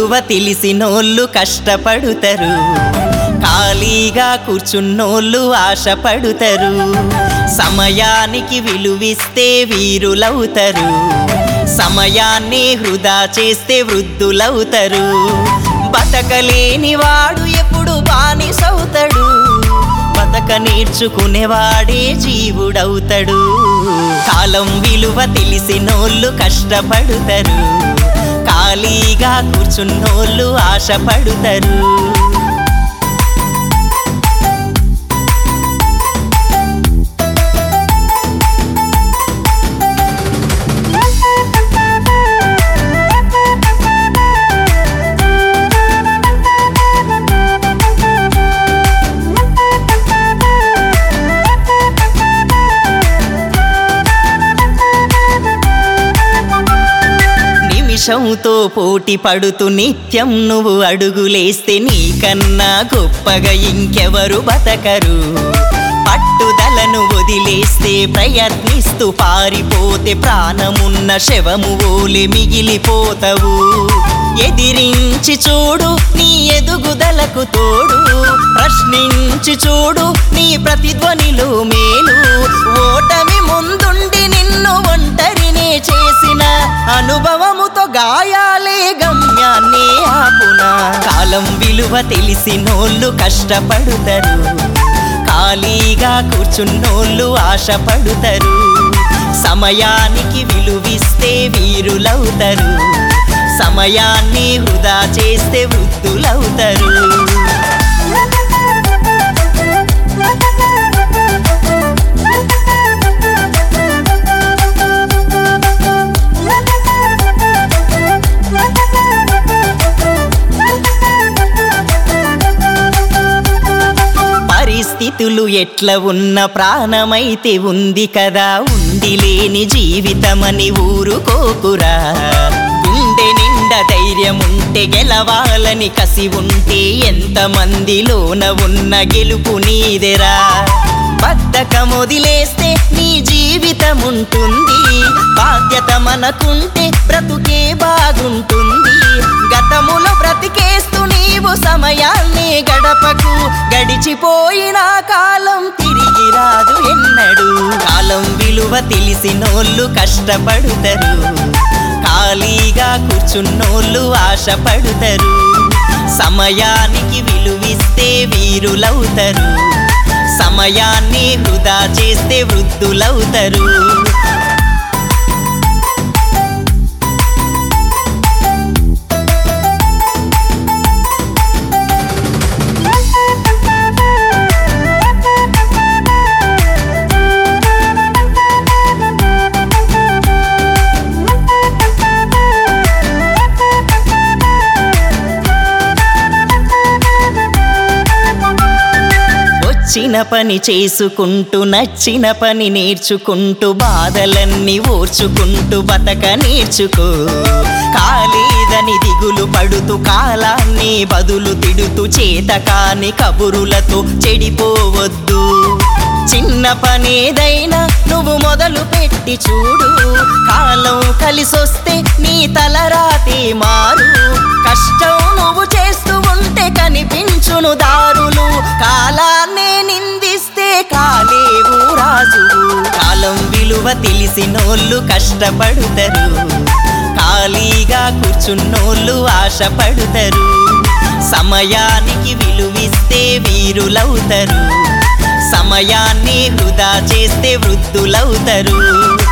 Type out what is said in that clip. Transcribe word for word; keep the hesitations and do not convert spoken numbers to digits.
విలువ తెలిసినోళ్ళు కష్టపడుతారు, ఖాళీగా కూర్చున్నోళ్ళు ఆశపడుతారు. సమయానికి విలువిస్తే వీరులవుతారు, సమయాన్ని వృధా చేస్తే వృద్ధులవుతారు. బతకలేని వాడు ఎప్పుడు బానిసవుతాడు, బతక నేర్చుకునేవాడే జీవుడవుతాడు. కాలం విలువ తెలిసినోళ్ళు కష్టపడుతారు, ఖాళీగా కూర్చున్నోళ్ళు ఆశపడుతారు. నిమిషంతో పోటీ పడుతూ నిత్యం నువ్వు అడుగులేస్తే నీకన్నా గొప్పగా ఇంకెవరు బతకరు. పట్టుదలను వదిలేస్తే ప్రయత్నిస్తూ పారిపోతే ప్రాణమున్న శవము ఓలే మిగిలిపోతావు. ఎదిరించి చూడు నీ ఎదుగుదలకు తోడు, ప్రశ్నించి చూడు నీ ప్రతిధ్వనిలో మేలు. ఓటమి ముందుండి నిన్ను ఒంటరినే చేసిన అనుభవముతో గాయాలే గమ్యాన్నే ఆపునా. కాలం విలువ తెలిసినోళ్ళు కష్టపడుతారు, ఖాళీగా కూర్చున్నోళ్ళు ఆశపడుతారు. సమయానికి విలువిస్తే వీరులవుతారు, సమయాన్ని వృధా చేస్తే వృద్ధులవుతారు. పరిస్థితులు ఎట్ల ఉన్న ప్రాణమైతే ఉంది కదా, ఉండి లేని జీవితమని ఊరుకోకురా. గుండె నిండా ధైర్యం ఉంటే గెలవాలని కసి ఉంటే ఎంతమందిలోన ఉన్న గెలుపు నీదెరా. బద్ధకం వదిలేస్తే నీ జీవితం ఉంటుంది, బాధ్యత మనకుంటే బ్రతుకే బాగుంటుంది. గతములో బ్రతికేస్తూ నీవు సమయాన్ని గడపకు, గడిచిపోయిన కాలం తిరిగి రాదు ఎన్నడు. కాలం విలువ తెలిసినోళ్ళు కష్టపడుతారు, ఖాళీగా కూర్చున్నోళ్ళు ఆశపడుతారు. సమయానికి విలువిస్తే వీరులవుతారు, సమయాన్ని వృధా చేస్తే వృద్ధులవుతారు. నచ్చిన పని చేసుకుంటూ నచ్చిన పని నేర్చుకుంటూ బాధలన్నీ ఓర్చుకుంటూ బతక నేర్చుకో. కాలేదని దిగులు పడుతూ కాలాన్ని బదులు తిడుతూ చేతకాని కబురులతో చెడిపోవద్దు. చిన్న పనేదైనా నువ్వు మొదలు పెట్టి చూడు, కాలం కలిసొస్తే నీ తలరాతే మారు. కష్టం నువ్వు చేస్తూ ఉంటే కనిపించును దారులు, కాలాన్నే నిందిస్తే కాలేవు రాజువు. కాలం విలువ తెలిసినోళ్ళు కష్టపడుతారు, ఖాళీగా కూర్చున్నోళ్ళు ఆశపడుతారు. సమయానికి విలువిస్తే వీరులవుతారు, సమయాన్ని వృధా చేస్తే వృద్ధులవుతారు.